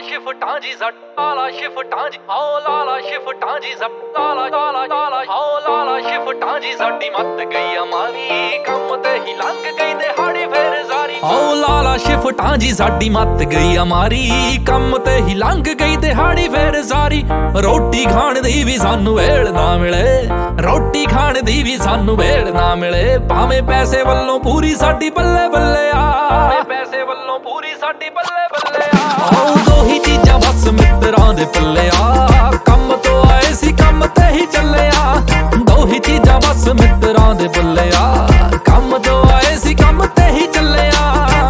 ਸ਼ਿਫਟਾਂ ਜੀ ਜ਼ੱਟ ਲਾਲਾ ਸ਼ਿਫਟਾਂ ਜੀ ਆਓ ਲਾਲਾ ਸ਼ਿਫਟਾਂ ਜੀ ਜ਼ੱਟ ਲਾਲਾ ਲਾਲਾ ਲਾਲਾ ਆਓ ਲਾਲਾ ਸ਼ਿਫਟਾਂ ਜੀ ਸਾਡੀ ਮੱਤ ਗਈ ਅਮਾਰੀ ਕੰਮ ਤੇ ਹੀ ਲੰਘ ਗਈ ਦਿਹਾੜੀ ਫੇਰ ਜ਼ਾਰੀ ਆਓ ਲਾਲਾ ਸ਼ਿਫਟਾਂ ਜੀ ਸਾਡੀ ਮੱਤ ਗਈ ਅਮਾਰੀ ਕੰਮ ਤੇ ਹੀ ਲੰਘ ਗਈ ਦਿਹਾੜੀ ਫੇਰ ਜ਼ਾਰੀ ਰੋਟੀ ਖਾਣ ਦੀ ਵੀ ਸਾਨੂੰ ਵੇਲ ਨਾ ਮਿਲੇ ਰੋਟੀ ਖਾਣ ਦੀ ਵੀ ਸਾਨੂੰ ਵੇਲ ਨਾ ਮਿਲੇ ਭਾਵੇਂ ਪੈਸੇ ਵੱਲੋਂ ਪੂਰੀ ਸਾਡੀ ਬੱਲੇ ਬੱਲੇ ਆ ਪੈਸੇ ਵੱਲੋਂ ਪੂਰੀ ਸਾਡੀ ਬੱਲੇ ਬੱਲੇ ਆ ਆਓ ਦੋ ਹੀ ਚੀਜ਼ਾਂ ਬਸ ਮਿੱਤਰਾਂ ਦੇ ਪੱਲੇ ਆ ਕੰਮ ਤੋਂ ਆਏ ਸੀ ਕੰਮ ਤੇ ਹੀ ਚੱਲੇ ਆ ਦੋ ਹੀ ਚੀਜ਼ਾਂ ਬਸ ਮਿੱਤਰਾਂ ਦੇ ਪੱਲੇ ਆ ਕੰਮ ਤੋਂ ਆਏ ਸੀ ਕੰਮ ਤੇ ਹੀ ਚੱਲੇ ਆ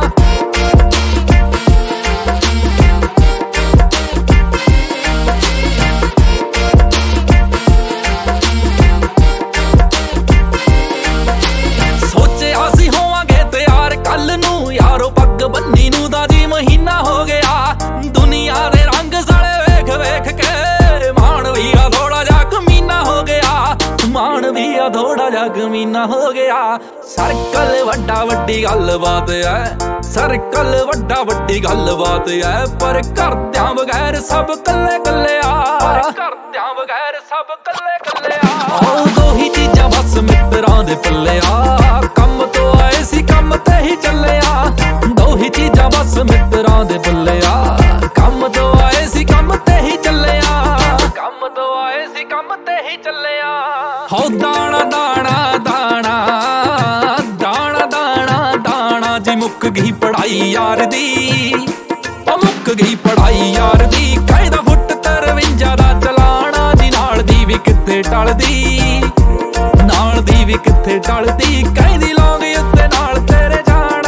ਸੋਚਿਆ ਸੀ ਹੋਵਾਂਗੇ ਤਿਆਰ ਕੱਲ ਨੂੰ ਯਾਰੋ ਪੱਗ ਬੰਨੀ ਨੂੰ ਦਾ ਜੀ ਮਹੀਨਾ ਹੋ ਗਿਆ ਦੁਨੀਆ ਦੇ ਰੰਗ ਸਾਲੇ ਵੇਖ ਵੇਖ ਕੇ ਮਾਣ ਵੀ ਆ ਥੋੜਾ ਜਿਹਾ ਕਮੀਨਾ ਹੋ ਗਿਆ ਮਾਣ ਵੀ ਆ ਥੋੜਾ ਜਿਹਾ ਕਮੀਨਾ ਹੋ ਗਿਆ ਸਰਕਲ ਵੱਡਾ ਵੱਡੀ ਗੱਲਬਾਤ ਐ ਸਰਕਲ ਵੱਡਾ ਵੱਡੀ ਗੱਲਬਾਤ ਐ ਪਰ ਘਰਦਿਆਂ ਬਗੈਰ ਸਭ ਕੱਲੇ ਕੱਲੇ ਆ ਘਰਦਿਆਂ ਬਗੈਰ ਸਭ ਕੱਲੇ ਕੱਲੇ ਆ ਆਹ ਦੋ ਹੀ ਚੀਜ਼ਾਂ ਬਸ ਮਿੱਤਰਾਂ ਦੇ ਪੱਲੇ ਆ ਕੰਮ ਤੋਂ ਆਏ ਸੀ ਕੰਮ ਤੇ ਹੀ ਚੱਲੇ ਆ ਦੋ ਹੀ ਚੀਜ਼ਾਂ ਬਸ ਮਿੱਤਰਾਂ ਦੇ ਪੱਲੇ ਆ ਕੰਮ ਤੋਂ ਆਏ ਸੀ ਕੰਮ ਤੇ ਹੀ ਚੱਲੇ ਆ ਕੰਮ ਤੋਂ ਆਏ ਸੀ ਕੰਮ ਤੇ ਹੀ ਚੱਲੇ ਆ ਹੋ ਦਾਣਾ ਦਾਣਾ ਦਾਣਾ ਦਾਣਾ ਦਾਣਾ ਦਾਣਾ ਜੀ ਮੁੱਕ ਗਈ ਪੜਾਈ ਯਾਰ ਦੀ ਉਹ ਮੁੱਕ ਗਈ ਪੜਾਈ ਯਾਰ ਦੀ ਕਾਇਦਾ ਫੁੱਟ 53 ਦਾ ਚਲਾਣਾ ਜੀ ਨਾਲ ਦੀ ਵੀ ਕਿੱਥੇ ਟਲਦੀ ਨਾਲ ਦੀ ਵੀ ਕਿੱਥੇ ਟਲਦੀ ਕਹਿੰਦੀ ਲੌਂਗ ਉੱਤੇ ਨਾਲ ਤੇਰੇ ਜਾਣਾ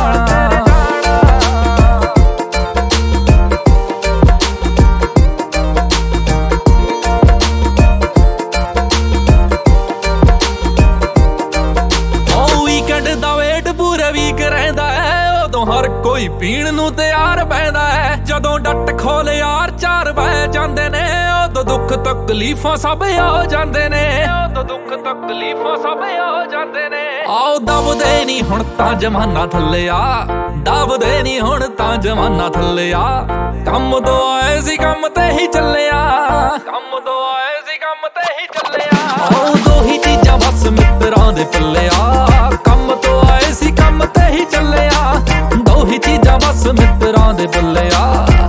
ਉਹ ਵੀਕਐਂਡ ਦਾ ਵੇਟ ਪੂਰੇ ਵੀਕ ਰਹਿੰਦਾ ਹੈ ਉਦੋਂ ਹਰ ਕੋਈ ਪੀਣ ਨੂੰ ਤਿਆਰ ਬਹਿੰਦਾ ਹੈ ਜਦੋਂ ਡੱਟ ਖੋਲ ਯਾਰ ਚਾਰ ਬਹਿ ਜਾਂਦੇ ਨੇ ਉਦੋਂ ਦੁੱਖ ਤਕਲੀਫਾਂ ਸਭ ਆ ਜਾਂਦੇ ਨੇ ਉਦੋਂ ਦੁੱਖ ਤਕਲੀਫਾਂ ਸਭ ਆ ਜਾਂਦੇ ਨੇ ਆਓ ਦਬਦੇ ਨਹੀਂ ਹੁਣ ਤਾਂ ਜਮਾਨਾ ਥੱਲੇ ਆ ਦਬਦੇ ਨਹੀਂ ਹੁਣ ਤਾਂ ਜਮਾਨਾ ਥੱਲੇ ਆ ਕੰਮ ਤੋਂ ਆਏ ਸੀ ਕੰਮ ਤੇ ਹੀ ਚੱਲੇ ਆ ਕੰਮ ਤੋਂ ਆਏ ਸੀ ਕੰਮ ਤੇ ਹੀ ਚੱਲੇ ਆ ਆਓ ਦੋ ਹੀ ਚੀਜ਼ਾਂ ਬਸ ਮਿੱਤਰਾਂ ਦੇ ਪੱਲੇ ਆ ਕੰਮ ਤੋਂ ਆਏ ਸੀ ਕੰਮ ਤੇ ਹੀ ਚੱਲੇ ਆ ਦੋ ਹੀ ਚੀਜ਼ਾਂ ਬਸ ਮਿੱਤਰਾਂ ਦੇ ਪੱਲੇ ਆ